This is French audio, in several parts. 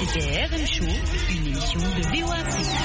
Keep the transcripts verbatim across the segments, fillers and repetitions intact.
C'était R M Show, une émission de V O A Afrique.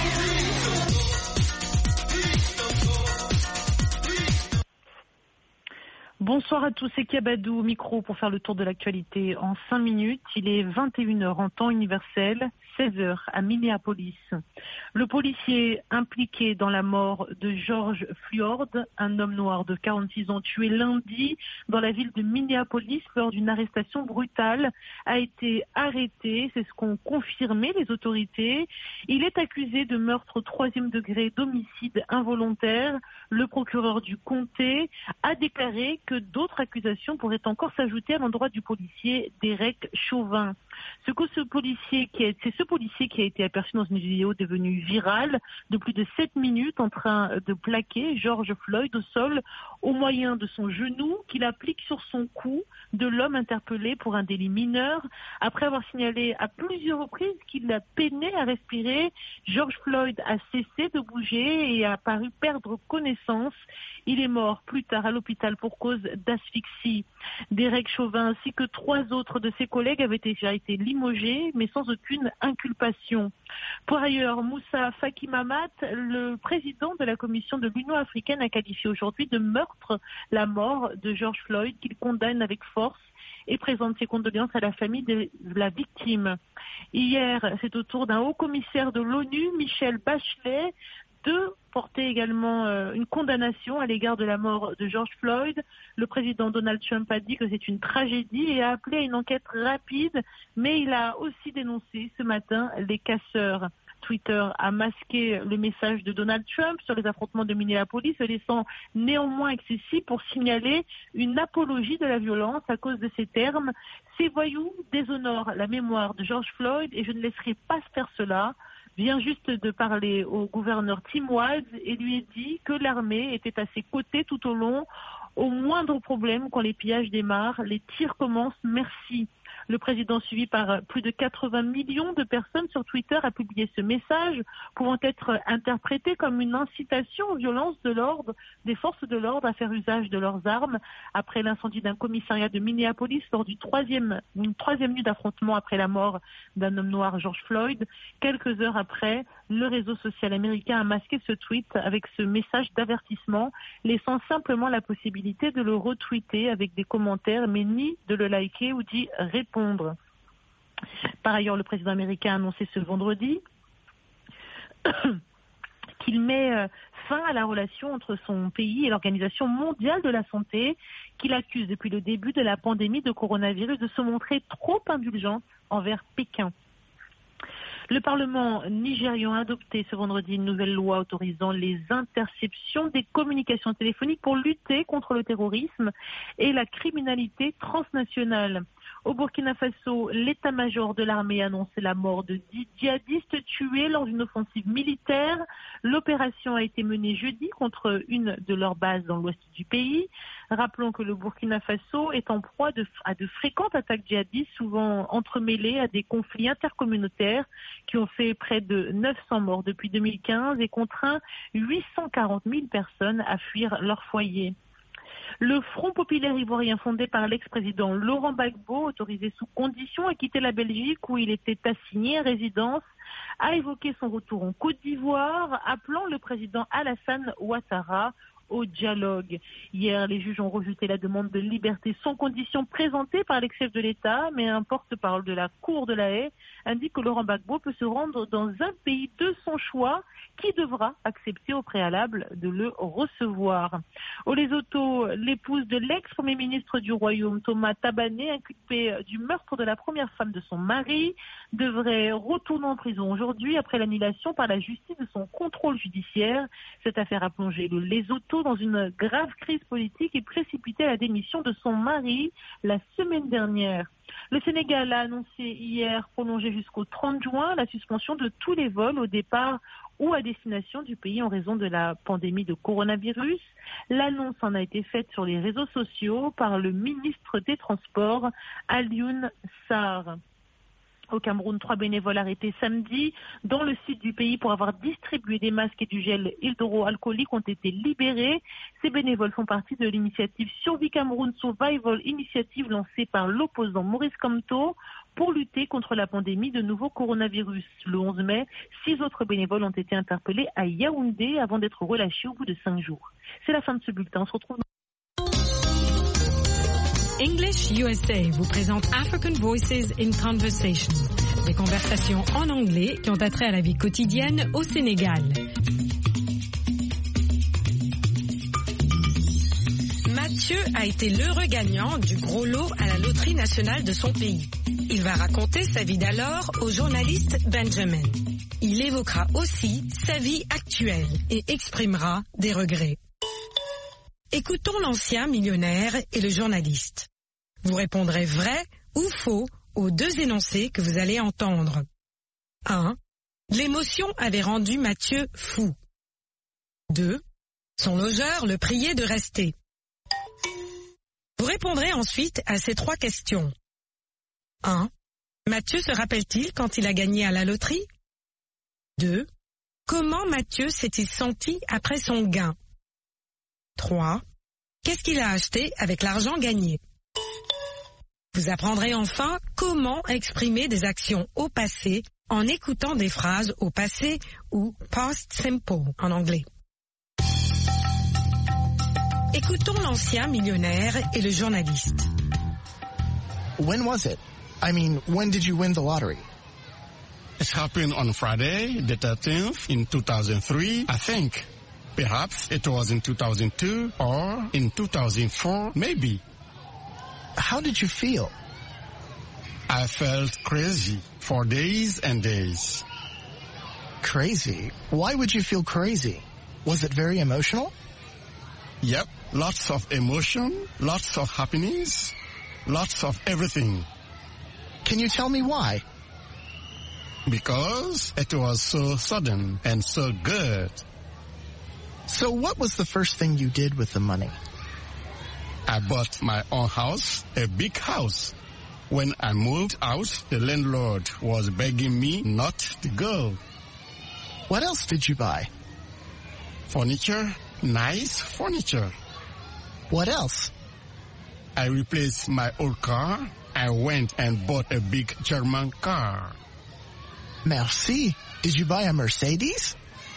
Bonsoir à tous, c'est Kabadou au micro pour faire le tour de l'actualité en cinq minutes. Il est vingt et une heures en temps universel, seize heures à Minneapolis. Le policier impliqué dans la mort de George Floyd, un homme noir de quarante-six ans tué lundi dans la ville de Minneapolis lors d'une arrestation brutale, a été arrêté. C'est ce qu'ont confirmé les autorités. Il est accusé de meurtre au troisième degré, d'homicide involontaire. Le procureur du comté a déclaré que d'autres accusations pourraient encore s'ajouter à l'endroit du policier Derek Chauvin. Ce que ce policier qui est, c'est ce policier qui a été aperçu dans une vidéo devenue virale de plus de sept minutes en train de plaquer George Floyd au sol au moyen de son genou qu'il applique sur son cou de l'homme interpellé pour un délit mineur. Après avoir signalé à plusieurs reprises qu'il a peiné à respirer, George Floyd a cessé de bouger et a paru perdre connaissance. Il est mort plus tard à l'hôpital pour cause d'asphyxie. Derek Chauvin ainsi que trois autres de ses collègues avaient déjà été limogés, mais sans aucune inculpation. Par ailleurs, Moussa Faki Mahamat, le président de la Commission de l'Union africaine, a qualifié aujourd'hui de meurtre la mort de George Floyd, qu'il condamne avec force et présente ses condoléances à la famille de la victime. Hier, c'est au tour d'un haut commissaire de l'ONU, Michel Bachelet, de porter également euh, une condamnation à l'égard de la mort de George Floyd. Le président Donald Trump a dit que c'est une tragédie et a appelé à une enquête rapide, mais il a aussi dénoncé ce matin les casseurs. Twitter a masqué le message de Donald Trump sur les affrontements de Minneapolis, le laissant néanmoins accessible pour signaler une apologie de la violence à cause de ces termes. Ces voyous déshonorent la mémoire de George Floyd et je ne laisserai pas faire cela. Vient juste de parler au gouverneur Tim Walz et lui a dit que l'armée était à ses côtés tout au long. Au moindre problème, quand les pillages démarrent, les tirs commencent, merci. Le président, suivi par plus de quatre-vingts millions de personnes sur Twitter, a publié ce message, pouvant être interprété comme une incitation aux violences de l'ordre, des forces de l'ordre à faire usage de leurs armes. Après l'incendie d'un commissariat de Minneapolis, lors du troisième, une troisième nuit d'affrontement après la mort d'un homme noir, George Floyd, quelques heures après, le réseau social américain a masqué ce tweet avec ce message d'avertissement, laissant simplement la possibilité de le retweeter avec des commentaires, mais ni de le liker ou d'y répondre. Par ailleurs, le président américain a annoncé ce vendredi qu'il met fin à la relation entre son pays et l'Organisation mondiale de la santé, qu'il accuse depuis le début de la pandémie de coronavirus de se montrer trop indulgente envers Pékin. Le Parlement nigérian a adopté ce vendredi une nouvelle loi autorisant les interceptions des communications téléphoniques pour lutter contre le terrorisme et la criminalité transnationale. Au Burkina Faso, l'état-major de l'armée a annoncé la mort de dix djihadistes tués lors d'une offensive militaire. L'opération a été menée jeudi contre une de leurs bases dans l'ouest du pays. Rappelons que le Burkina Faso est en proie de, à de fréquentes attaques djihadistes, souvent entremêlées à des conflits intercommunautaires qui ont fait près de neuf cents morts depuis deux mille quinze et contraint huit cent quarante mille personnes à fuir leur foyer. Le Front populaire ivoirien fondé par l'ex-président Laurent Gbagbo, autorisé sous condition à quitter la Belgique où il était assigné à résidence, a évoqué son retour en Côte d'Ivoire, appelant le président Alassane Ouattara au dialogue. Hier, les juges ont rejeté la demande de liberté sans condition présentée par l'ex-chef de l'État, mais un porte-parole de la Cour de la Haye indique que Laurent Gbagbo peut se rendre dans un pays de son choix qui devra accepter au préalable de le recevoir. Au Lesotho, l'épouse de l'ex-premier ministre du Royaume, Thomas Tabané, inculpé du meurtre de la première femme de son mari, devrait retourner en prison aujourd'hui après l'annulation par la justice de son contrôle judiciaire. Cette affaire a plongé le Lesotho dans une grave crise politique et précipité la démission de son mari la semaine dernière. Le Sénégal a annoncé hier prolonger jusqu'au trente juin la suspension de tous les vols au départ ou à destination du pays en raison de la pandémie de coronavirus. L'annonce en a été faite sur les réseaux sociaux par le ministre des Transports, Alioune Sarr. Au Cameroun, trois bénévoles arrêtés samedi dans le sud du pays pour avoir distribué des masques et du gel hydroalcoolique ont été libérés. Ces bénévoles font partie de l'initiative Survie Cameroun Survival Initiative lancée par l'opposant Maurice Kamto pour lutter contre la pandémie de nouveau coronavirus. Le onze mai, six autres bénévoles ont été interpellés à Yaoundé avant d'être relâchés au bout de cinq jours. C'est la fin de ce bulletin. On se retrouve dans... English U S A vous présente African Voices in Conversation. Des conversations en anglais qui ont attrait à la vie quotidienne au Sénégal. Mathieu a été l'heureux gagnant du gros lot à la loterie nationale de son pays. Il va raconter sa vie d'alors au journaliste Benjamin. Il évoquera aussi sa vie actuelle et exprimera des regrets. Écoutons l'ancien millionnaire et le journaliste. Vous répondrez vrai ou faux aux deux énoncés que vous allez entendre. un. L'émotion avait rendu Mathieu fou. deux. Son logeur le priait de rester. Vous répondrez ensuite à ces trois questions. un. Mathieu se rappelle-t-il quand il a gagné à la loterie? deux. Comment Mathieu s'est-il senti après son gain? trois. Qu'est-ce qu'il a acheté avec l'argent gagné? Vous apprendrez enfin comment exprimer des actions au passé en écoutant des phrases au passé ou past simple en anglais. Écoutons l'ancien millionnaire et le journaliste. When was it? I mean, when did you win the lottery? It happened on Friday, the thirteenth, in two thousand three, I think. Perhaps it was in two thousand two or in two thousand four, maybe. How did you feel? I felt crazy for days and days. Crazy? Why would you feel crazy? Was it very emotional? Yep, lots of emotion, lots of happiness, lots of everything. Can you tell me why? Because it was so sudden and so good. So what was the first thing you did with the money? I bought my own house, a big house. When I moved out, the landlord was begging me not to go. What else did you buy? Furniture, nice furniture. What else? I replaced my old car. I went and bought a big German car. Merci. Did you buy a Mercedes?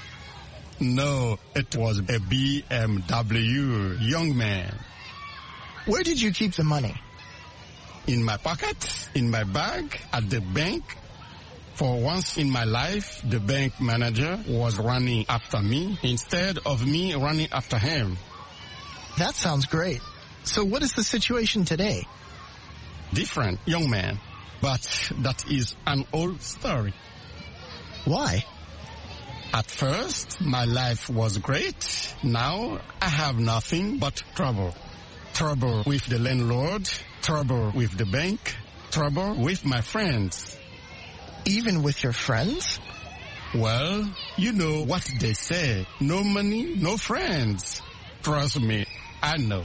No, it was a B M W, young man. Where did you keep the money? In my pocket, in my bag, at the bank. For once in my life, the bank manager was running after me instead of me running after him. That sounds great. So what is the situation today? Different, young man. But that is an old story. Why? At first, my life was great. Now, I have nothing but trouble. Trouble with the landlord, trouble with the bank, trouble with my friends. Even with your friends? Well, you know what they say. No money, no friends. Trust me, I know.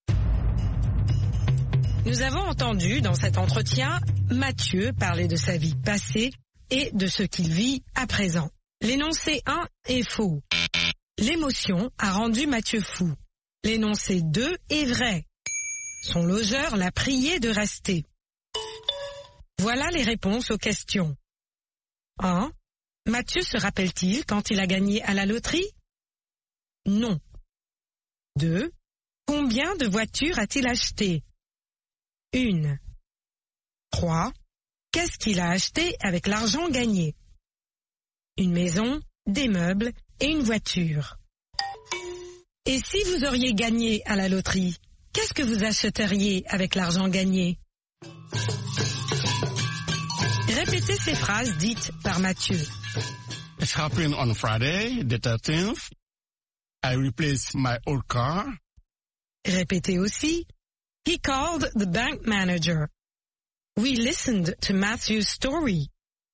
Nous avons entendu dans cet entretien Mathieu parler de sa vie passée et de ce qu'il vit à présent. L'énoncé un est faux. L'émotion a rendu Mathieu fou. L'énoncé deux est vrai. Son logeur l'a prié de rester. Voilà les réponses aux questions. un. Mathieu se rappelle-t-il quand il a gagné à la loterie? Non. deux. Combien de voitures a-t-il acheté? Une. trois. Qu'est-ce qu'il a acheté avec l'argent gagné? Une maison, des meubles et une voiture. Et si vous auriez gagné à la loterie, qu'est-ce que vous achèteriez avec l'argent gagné? Répétez ces phrases dites par Mathieu. It happened on Friday, the thirteenth. I replaced my old car. Répétez aussi. He called the bank manager. We listened to Matthew's story.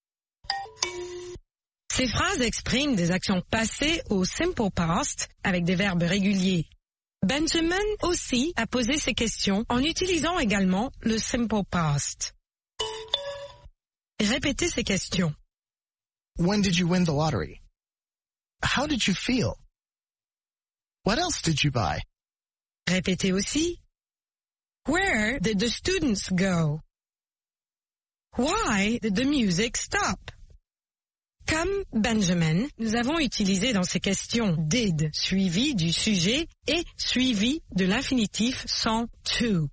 Ces phrases expriment des actions passées au simple past avec des verbes réguliers. Benjamin aussi a posé ces questions en utilisant également le simple past. Répétez ces questions. When did you win the lottery? How did you feel? What else did you buy? Répétez aussi. Where did the students go? Why did the music stop? Comme Benjamin, nous avons utilisé dans ces questions did suivi du sujet et suivi de l'infinitif sans to.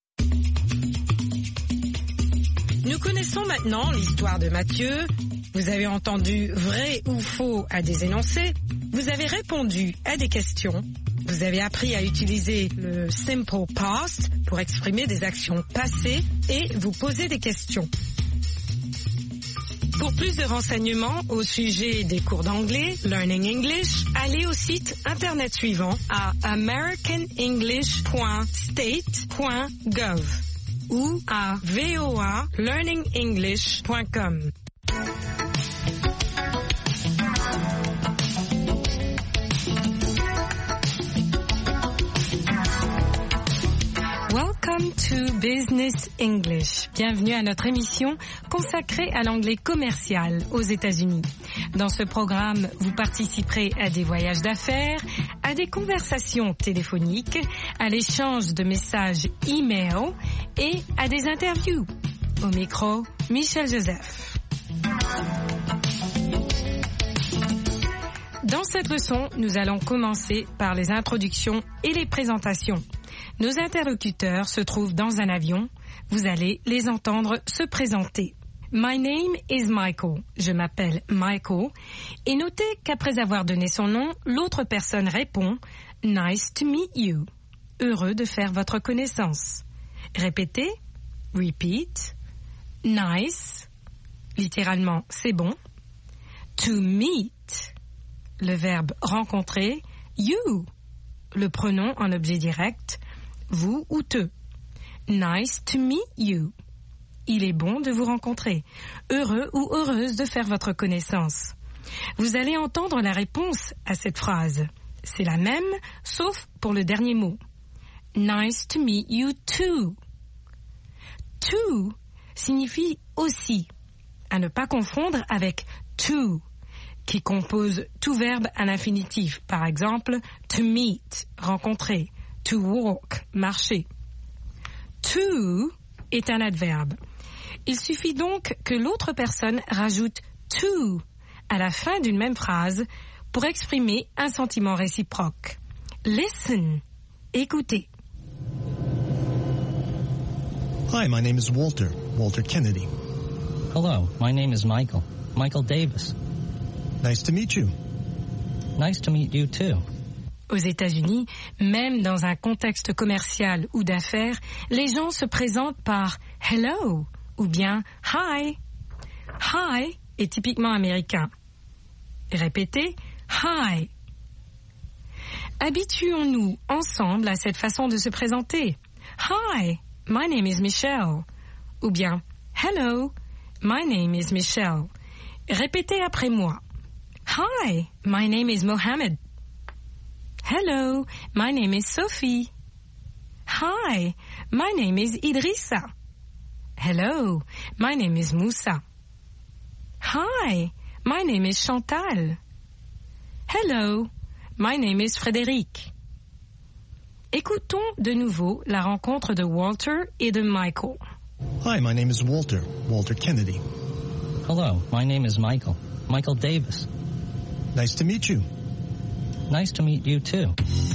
Nous connaissons maintenant l'histoire de Mathieu. Vous avez entendu vrai ou faux à des énoncés. Vous avez répondu à des questions. Vous avez appris à utiliser le simple past pour exprimer des actions passées et vous poser des questions. Pour plus de renseignements au sujet des cours d'anglais, Learning English, allez au site internet suivant à american english point state point gov ou à v o a learning english point com. Welcome to Business English. Bienvenue à notre émission consacrée à l'anglais commercial aux États-Unis. Dans ce programme, vous participerez à des voyages d'affaires, à des conversations téléphoniques, à l'échange de messages e-mail et à des interviews. Au micro, Michel Joseph. Dans cette leçon, nous allons commencer par les introductions et les présentations. Nos interlocuteurs se trouvent dans un avion. Vous allez les entendre se présenter. My name is Michael. Je m'appelle Michael. Et notez qu'après avoir donné son nom, l'autre personne répond « Nice to meet you ». Heureux de faire votre connaissance. Répétez. Repeat. Nice. Littéralement, c'est bon. To meet. Le verbe rencontrer. You. Le pronom en objet direct. Vous ou te. Nice to meet you. Il est bon de vous rencontrer. Heureux ou heureuse de faire votre connaissance. Vous allez entendre la réponse à cette phrase. C'est la même, sauf pour le dernier mot. Nice to meet you too. To signifie aussi, à ne pas confondre avec to, qui compose tout verbe à l'infinitif. Par exemple, to meet, rencontrer. To walk, marcher. To est un adverbe. Il suffit donc que l'autre personne rajoute to à la fin d'une même phrase pour exprimer un sentiment réciproque. Listen, écoutez. Hi, my name is Walter, Walter Kennedy. Hello, my name is Michael, Michael Davis. Nice to meet you. Nice to meet you too. Aux États-Unis, même dans un contexte commercial ou d'affaires, les gens se présentent par « hello » ou bien « hi ». « Hi » est typiquement américain. Répétez « hi ». Habituons-nous ensemble à cette façon de se présenter. « Hi, my name is Michelle » ou bien « hello, my name is Michelle ». Répétez après moi. « Hi, my name is Mohammed ». Hello, my name is Sophie. Hi, my name is Idrissa. Hello, my name is Moussa. Hi, my name is Chantal. Hello, my name is Frédéric. Écoutons de nouveau la rencontre de Walter et de Michael. Hi, my name is Walter, Walter Kennedy. Hello, my name is Michael, Michael Davis. Nice to meet you. Nice to meet you too.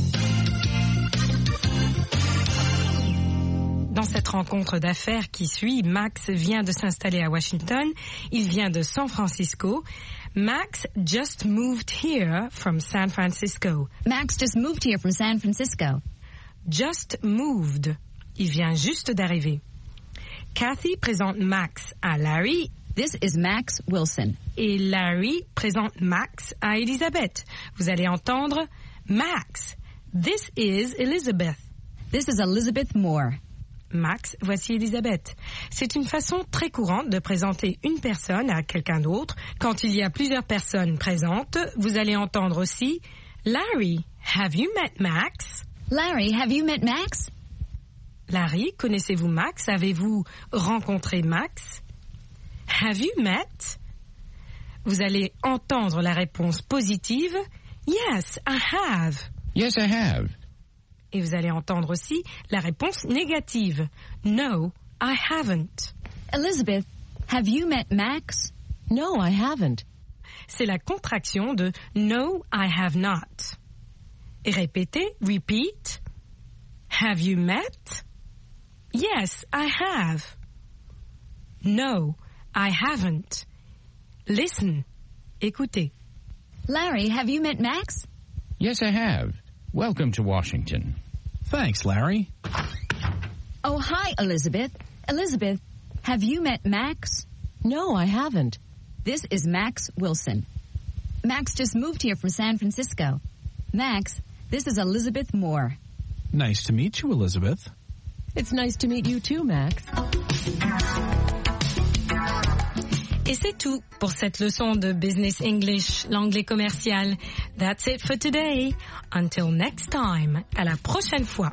Dans cette rencontre d'affaires qui suit, Max vient de s'installer à Washington. Il vient de San Francisco. Max just moved here from San Francisco. Max just moved here from San Francisco. Just moved. Il vient juste d'arriver. Kathy présente Max à Larry. This is Max Wilson. Et Larry présente Max à Elizabeth. Vous allez entendre Max. This is Elizabeth. This is Elizabeth Moore. Max, voici Elizabeth. C'est une façon très courante de présenter une personne à quelqu'un d'autre. Quand il y a plusieurs personnes présentes, vous allez entendre aussi Larry, have you met Max? Larry, have you met Max? Larry, connaissez-vous Max? Avez-vous rencontré Max? Have you met? Vous allez entendre la réponse positive. Yes, I have. Yes, I have. Et vous allez entendre aussi la réponse négative. No, I haven't. Elizabeth, Have you met Max? No, I haven't. C'est la contraction de No, I have not. Et répétez, repeat. Have you met? Yes, I have. No, I haven't. Listen. Écoutez. Larry, have you met Max? Yes, I have. Welcome to Washington. Thanks, Larry. Oh, hi, Elizabeth. Elizabeth, have you met Max? No, I haven't. This is Max Wilson. Max just moved here from San Francisco. Max, this is Elizabeth Moore. Nice to meet you, Elizabeth. It's nice to meet you too, Max. Et c'est tout pour cette leçon de Business English, l'anglais commercial. That's it for today. Until next time. À la prochaine fois.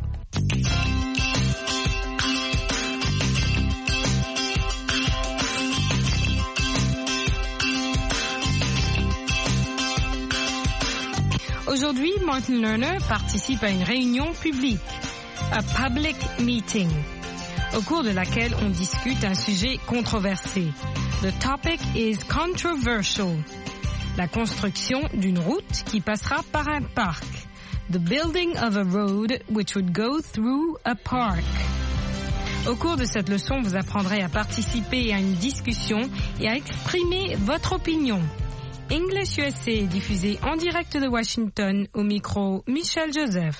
Aujourd'hui, Martin Lerner participe à une réunion publique, a public meeting, au cours de laquelle on discute un sujet controversé. The topic is controversial. La construction d'une route qui passera par un parc. The building of a road which would go through a park. Au cours de cette leçon, vous apprendrez à participer à une discussion et à exprimer votre opinion. English U S A est diffusé en direct de Washington, au micro Michel Joseph.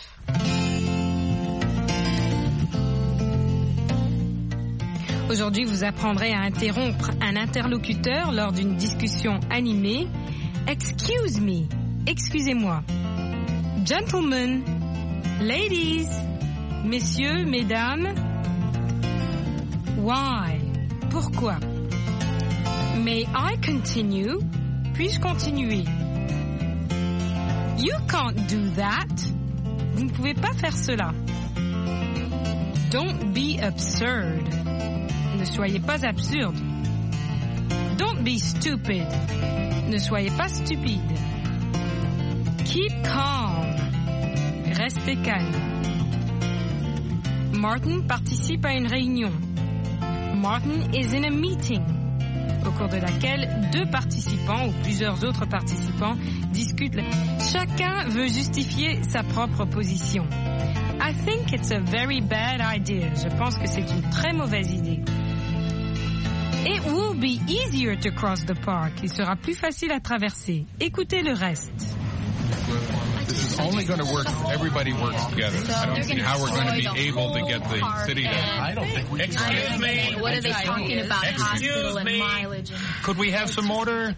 Aujourd'hui, vous apprendrez à interrompre un interlocuteur lors d'une discussion animée. Excuse me, excusez-moi. Gentlemen, ladies, messieurs, mesdames. Why? Pourquoi? May I continue? Puis-je continuer? You can't do that. Vous ne pouvez pas faire cela. Don't be absurd. Ne soyez pas absurde. Don't be stupid. Ne soyez pas stupide. Keep calm. Restez calme. Martin participe à une réunion. Martin is in a meeting, au cours de laquelle deux participants ou plusieurs autres participants discutent. Chacun veut justifier sa propre position. I think it's a very bad idea. Je pense que c'est une très mauvaise idée. It will be easier to cross the park. Il sera plus facile à traverser. Écoutez le reste. This is only going to work if everybody works together. I don't see how we're going to be able to get the city to... I don't think we can. Excuse me. What are they talking about? Hospital and mileage. Could we have some order?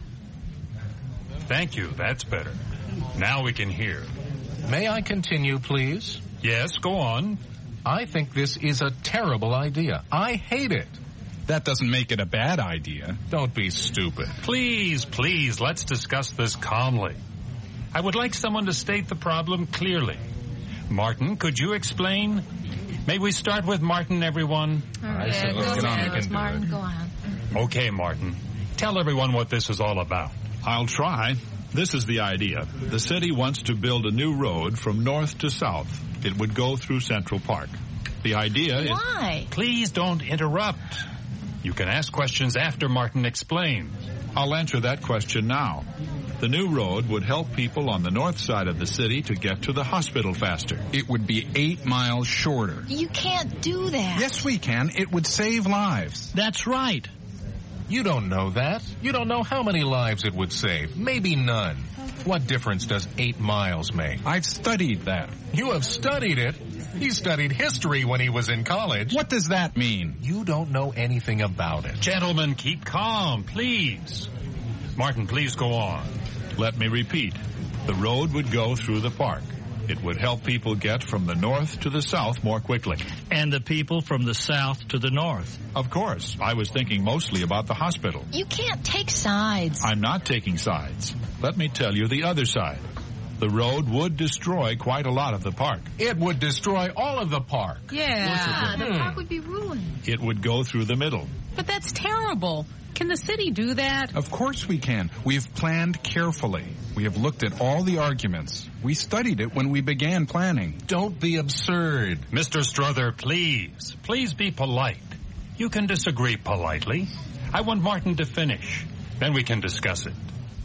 Thank you. That's better. Now we can hear. May I continue, please? Yes, go on. I think this is a terrible idea. I hate it. That doesn't make it a bad idea. Don't be stupid. Please, please, let's discuss this calmly. I would like someone to state the problem clearly. Martin, could you explain? May we start with Martin, everyone? All right, yeah, let's get on with Martin, go on. Okay, Martin. Tell everyone what this is all about. I'll try. This is the idea. The city wants to build a new road from north to south. It would go through Central Park. The idea is... Why? Please don't interrupt. You can ask questions after Martin explains. I'll answer that question now. The new road would help people on the north side of the city to get to the hospital faster. It would be eight miles shorter. You can't do that. Yes, we can. It would save lives. That's right. You don't know that. You don't know how many lives it would save. Maybe none. What difference does eight miles make? I've studied that. You have studied it? He studied history when he was in college. What does that mean? You don't know anything about it. Gentlemen, keep calm, please. Martin, please go on. Let me repeat. The road would go through the park. It would help people get from the north to the south more quickly. And the people from the south to the north. Of course. I was thinking mostly about the hospital. You can't take sides. I'm not taking sides. Let me tell you the other side. The road would destroy quite a lot of the park. It would destroy all of the park. Yeah, the park would be ruined. It would go through the middle. But that's terrible. Can the city do that? Of course we can. We've planned carefully. We have looked at all the arguments. We studied it when we began planning. Don't be absurd. Mister Strother, please. Please be polite. You can disagree politely. I want Martin to finish. Then we can discuss it.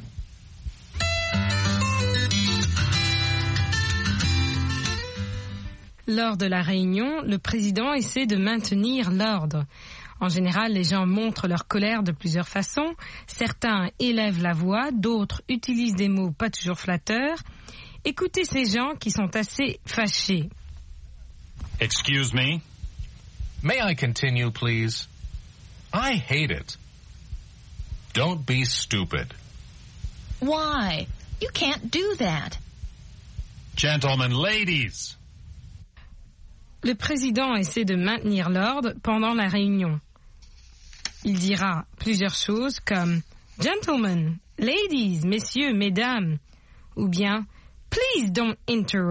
Lors de la réunion, le président essaie de maintenir l'ordre. En général, les gens montrent leur colère de plusieurs façons. Certains élèvent la voix, d'autres utilisent des mots pas toujours flatteurs. Écoutez ces gens qui sont assez fâchés. Excuse me. May I continue, please? I hate it. Don't be stupid. Why? You can't do that. Gentlemen, ladies. Le président essaie de maintenir l'ordre pendant la réunion. Il dira plusieurs choses comme « Gentlemen, ladies, messieurs, mesdames » ou bien « Please don't interrupt ».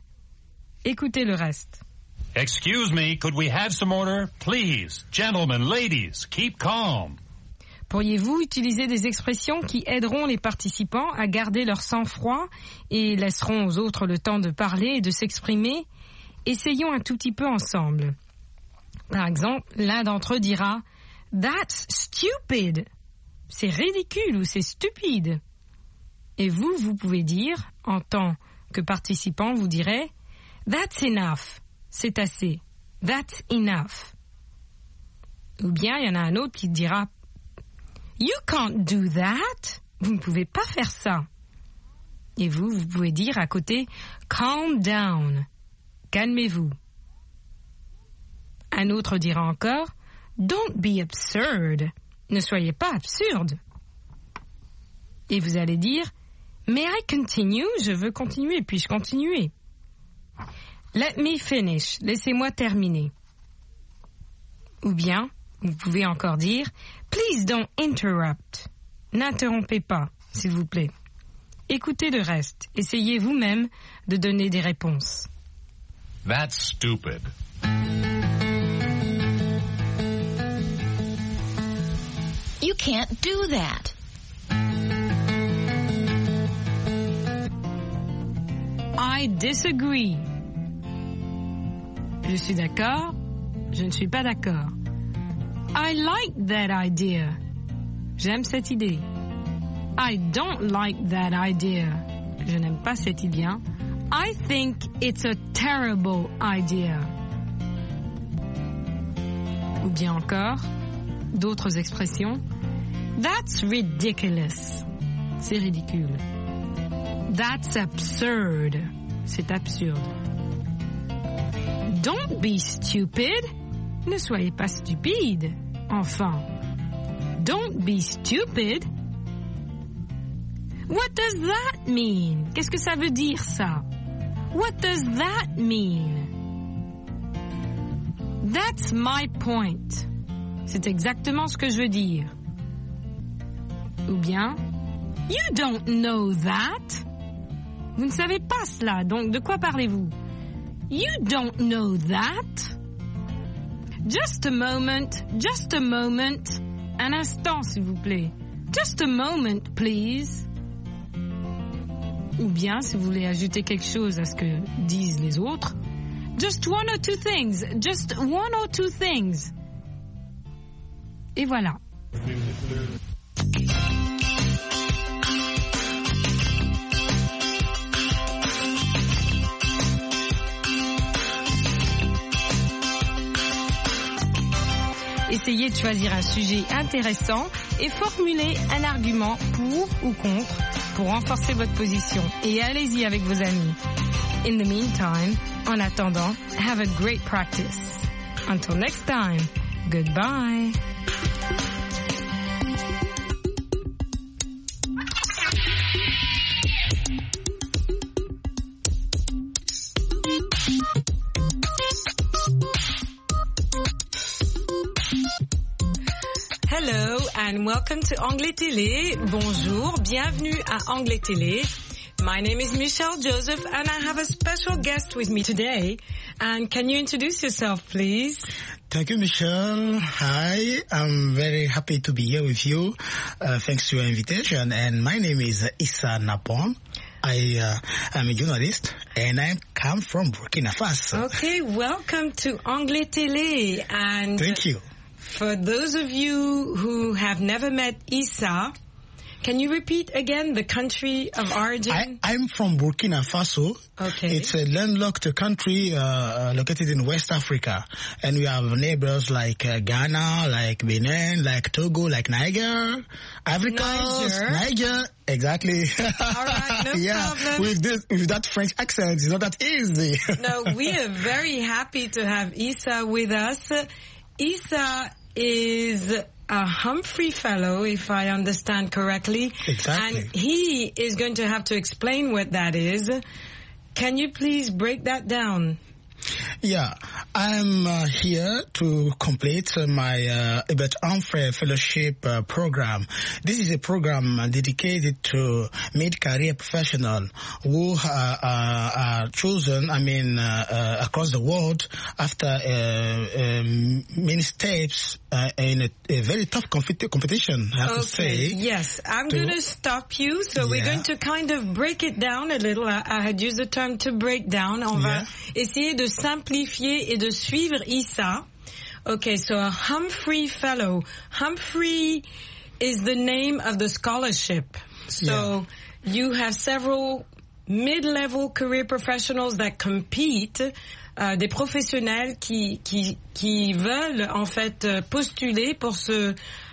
Écoutez le reste. Excuse me, could we have some order? Please, gentlemen, ladies, keep calm. Pourriez-vous utiliser des expressions qui aideront les participants à garder leur sang-froid et laisseront aux autres le temps de parler et de s'exprimer? Essayons un tout petit peu ensemble. Par exemple, l'un d'entre eux dira « That's stupid ». C'est ridicule ou c'est stupide. Et vous, vous pouvez dire, en tant que participant, vous direz « That's enough ». C'est assez. That's enough. Ou bien, il y en a un autre qui dira « You can't do that ». Vous ne pouvez pas faire ça. Et vous, vous pouvez dire à côté « Calm down ». Calmez-vous. Un autre dira encore « Don't be absurd ». Ne soyez pas absurde. Et vous allez dire « May I continue ?» Je veux continuer, puis-je continuer? Let me finish. Laissez-moi terminer. Ou bien, vous pouvez encore dire « Please don't interrupt ». N'interrompez pas, s'il vous plaît. Écoutez le reste. Essayez vous-même de donner des réponses. That's stupid. You can't do that. I disagree. Je suis d'accord. Je ne suis pas d'accord. I like that idea. J'aime cette idée. I don't like that idea. Je n'aime pas cette idée. I think it's a terrible idea. Ou bien encore, d'autres expressions. That's ridiculous. C'est ridicule. That's absurd. C'est absurde. Don't be stupid. Ne soyez pas stupide. Enfin, don't be stupid. What does that mean? Qu'est-ce que ça veut dire, ça? What does that mean? That's my point. C'est exactement ce que je veux dire. Ou bien, you don't know that. Vous ne savez pas cela, donc de quoi parlez-vous? You don't know that. Just a moment, just a moment. Un instant, s'il vous plaît. Just a moment, please. Ou bien, si vous voulez ajouter quelque chose à ce que disent les autres, just one or two things, just one or two things. Et voilà. Essayez de choisir un sujet intéressant et formulez un argument pour ou contre pour renforcer votre position. Et allez-y avec vos amis. In the meantime, en attendant, have a great practice. Until next time, goodbye. Hello and welcome to Anglais Télé. Bonjour, bienvenue à Anglais Télé. My name is Michelle Joseph and I have a special guest with me today. And can you introduce yourself, please? Thank you, Michelle. Hi, I'm very happy to be here with you. Uh, thanks to your invitation. And my name is Issa Napon. I uh, am a journalist and I come from Burkina Faso. Okay, welcome to Anglais Télé. And thank you. For those of you who have never met Issa, can you repeat again the country of origin? I, I'm from Burkina Faso. Okay. It's a landlocked country uh, located in West Africa. And we have neighbors like uh, Ghana, like Benin, like Togo, like Niger, Ivory Coast, Niger. Niger. Exactly. All right, no yeah, problem. with this, with that French accent, it's not that easy. No, we are very happy to have Issa with us. Issa is a Humphrey Fellow, if I understand correctly. Exactly. And he is going to have to explain what that is. Can you please break that down? Yeah, I'm uh, here to complete uh, my uh, Hubert Humphrey Fellowship uh, program. This is a program uh, dedicated to mid-career professionals who uh, uh, are chosen, I mean, uh, uh, across the world after uh, um, many steps uh, in a, a very tough competi- competition, I have okay. to say. Yes, I'm to... going to stop you. So yeah. we're going to kind of break it down a little. I, I had used the term to break down. On yeah. va essayer de simplifier et de suivre Issa. Okay, so a Humphrey Fellow. Humphrey is the name of the scholarship. So yeah. you have several mid-level career professionals that compete, euh, des professionnels qui, qui, qui veulent en fait postuler pour ce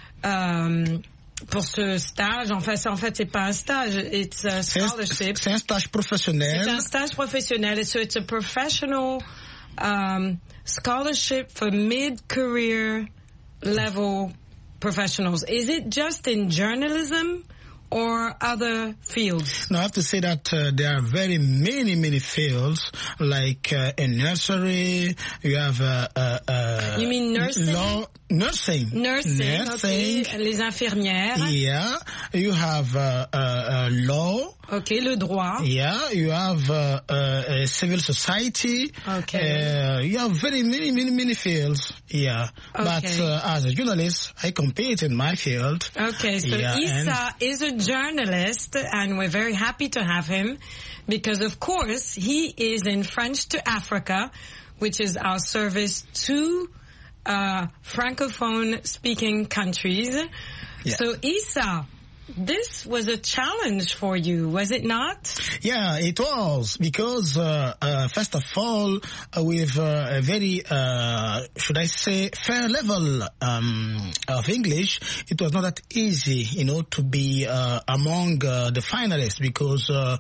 euh, pour ce stage. En fait, en fait, c'est pas un stage, it's a scholarship. C'est un stage professionnel. C'est un stage professionnel. So it's a professional um, scholarship for mid-career level professionals. Is it just in journalism or other fields? No, I have to say that uh, there are very many, many fields, like uh, in nursery, you have... Uh, uh, uh, you mean nursing? Law, nursing. Nursing, nursing. Okay. Les infirmières. Yeah, you have uh, uh, uh, law. Okay, le droit. Yeah, you have uh, uh, civil society. Okay. Uh, you have very many, many, many fields. Yeah. Okay. But uh, as a journalist, I compete in my field. Okay, so yeah, Issa is a journalist, and we're very happy to have him because, of course, he is in French to Africa, which is our service to uh, Francophone-speaking countries. Yeah. So, Issa, this was a challenge for you, was it not? Yeah, it was, because uh, uh, first of all, uh, with uh, a very, uh, should I say, fair level um, of English, it was not that easy, you know, to be uh, among uh, the finalists, because uh,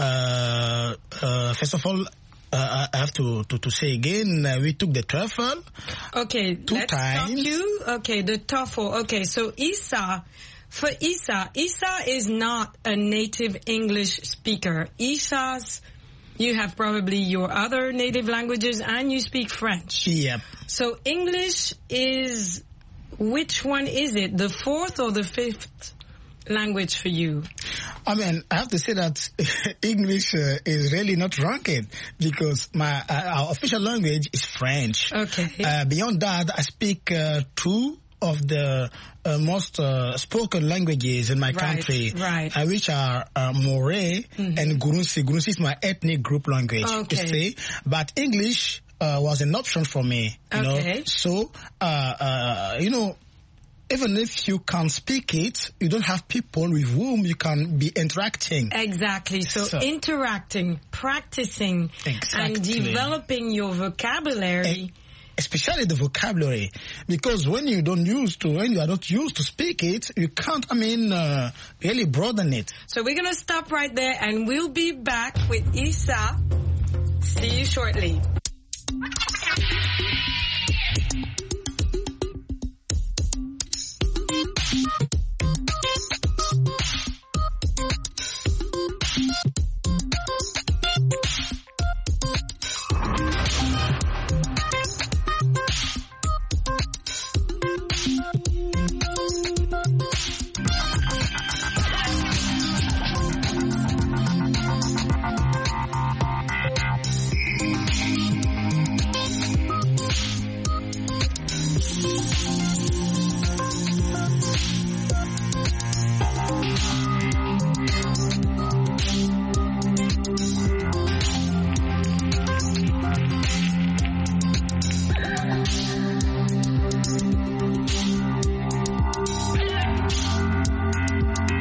uh, uh, first of all, Uh, I have to, to, to say again, uh, we took the TOEFL. Okay, two let's times. stop you. Okay, the TOEFL. Okay, so Issa, for Issa, Issa is not a native English speaker. Issa's, you have probably your other native languages and you speak French. Yep. So English is, which one is it? The fourth or the fifth language for you? I mean, I have to say that English uh, is really not ranked, because my uh, our official language is French. Okay. Uh, beyond that, I speak uh, two of the uh, most uh, spoken languages in my right, country, right. Uh, which are uh, Moray mm-hmm. and Gurunsi. Gurunsi is my ethnic group language, okay. you see. But English uh, was an option for me, you okay. know. So, uh, uh, you know, even if you can speak it, you don't have people with whom you can be interacting. Exactly. So, so interacting, practicing, exactly. and developing your vocabulary. And especially the vocabulary, because when you don't use to, when you are not used to speak it, you can't, I mean, uh, really broaden it. So we're going to stop right there, and we'll be back with Issa. See you shortly.